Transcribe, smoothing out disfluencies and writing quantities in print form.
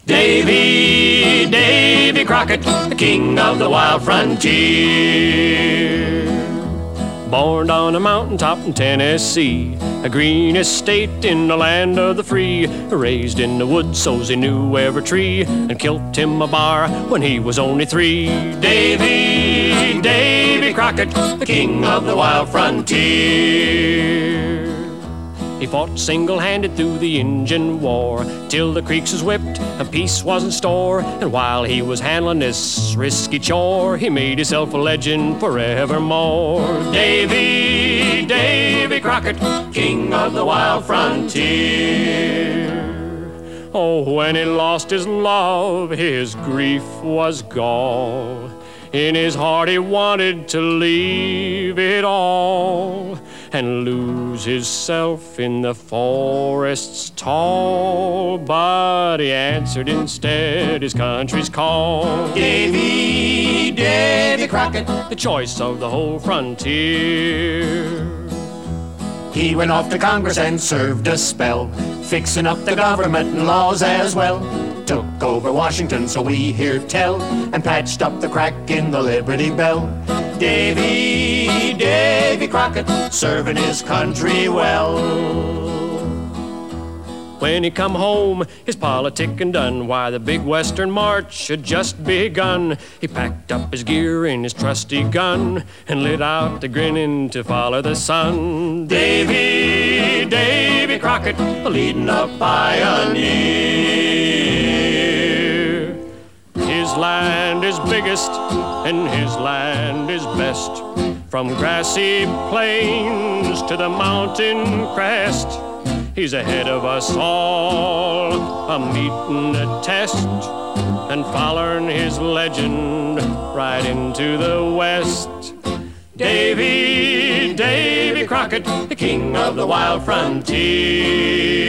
Davy Crockett, the king of the wild frontier. Born on a mountaintop in Tennessee, a green estate in the land of the free. Raised in the woods so's he knew every tree, and killed him a bar when he was only 3. Davy Crockett, the king of the wild frontier. He fought single-handed through the Injun War, till the creeks was whipped and peace was in store. And while he was handling this risky chore, he made himself a legend forevermore. Davy Crockett, king of the wild frontier. Oh, when he lost his love, his grief was gall. In his heart he wanted to leave it all and lose himself in the forests tall. But he answered instead his country's call. Davy Crockett, the choice of the whole frontier. He went off to Congress and served a spell, fixing up the government and laws as well. Took over Washington, so we hear tell, and patched up the crack in the Liberty Bell. Davy Crockett, serving his country well. When he come home, his politicking done, why the big western march had just begun. He packed up his gear and his trusty gun and lit out the grinning to follow the sun. Davy Crockett, leading a pioneer. His land is biggest and his land is best, from grassy plains to the mountain crest. He's ahead of us all, a meeting the test, and following his legend right into the west. Davy Crockett, the king of the wild frontier.